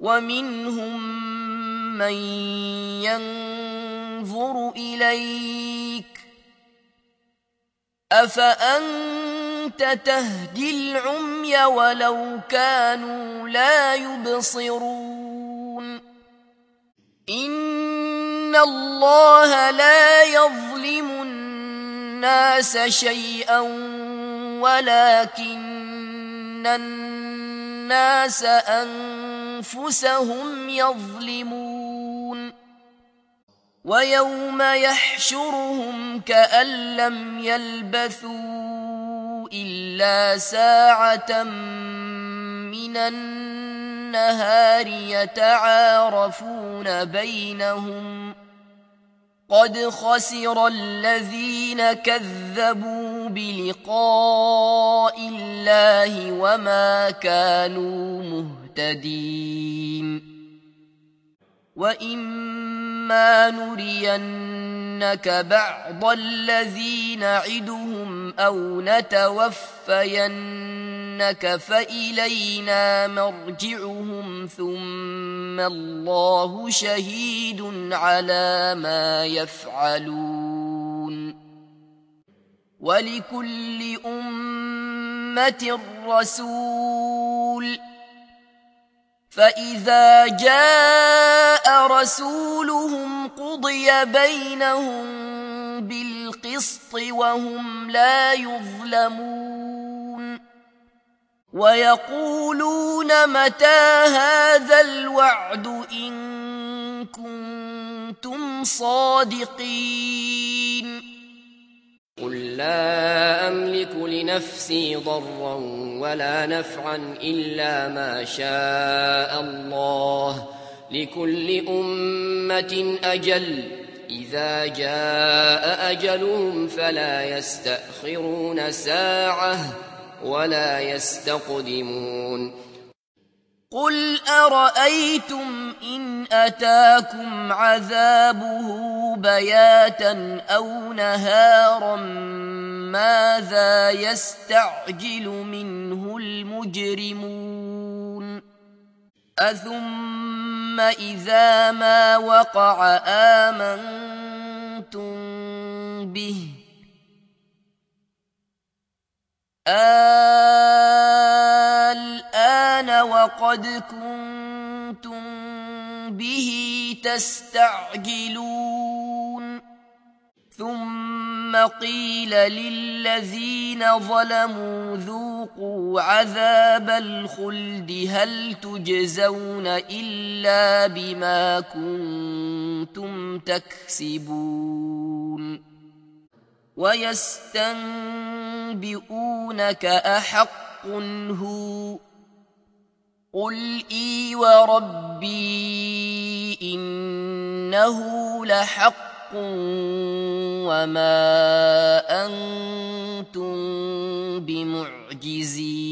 ومنهم من ينظر إليك أفأنت تهدي العمي ولو كانوا لا يبصرون إن الله لا يظلم الناس شيئا ولكن الناس أنفسهم يظلمون ويوم يحشرهم كأن لم يلبثوا إلا ساعة من النهار يتعارفون بينهم قد خسر الذين كذبوا بلقاء الله وما كانوا مهتدين وإما نرينك بعض الذي نعدهم أو نتوفينك فإلينا مرجعهم ثم الله شهيد على ما يفعلون ولكل أمة رسول فإذا جاء رسولهم قضي بينهم بالقسط وهم لا يظلمون ويقولون متى هذا الوعد إن كنتم صادقين قل لا أملك لنفسي ضرا ولا نفعا إلا ما شاء الله لكل أمة أجل إذا جاء أجلهم فلا يستأخرون ساعة ولا يستقدمون قل أرأيتم إن أتاكم عذابه بياتا أو نهارا ماذا يستعجل منه المجرمون أثم إذا ما وقع آمنتم به الآن وقد كنتم به تستعجلون ثم قيل للذين ظلموا ذوقوا عذاب الخلد هل تجزون إلا بما كنتم تكسبون ويستنبئونك أحق هو قل إي وربي إنه لحق وما أنتم بمعجزين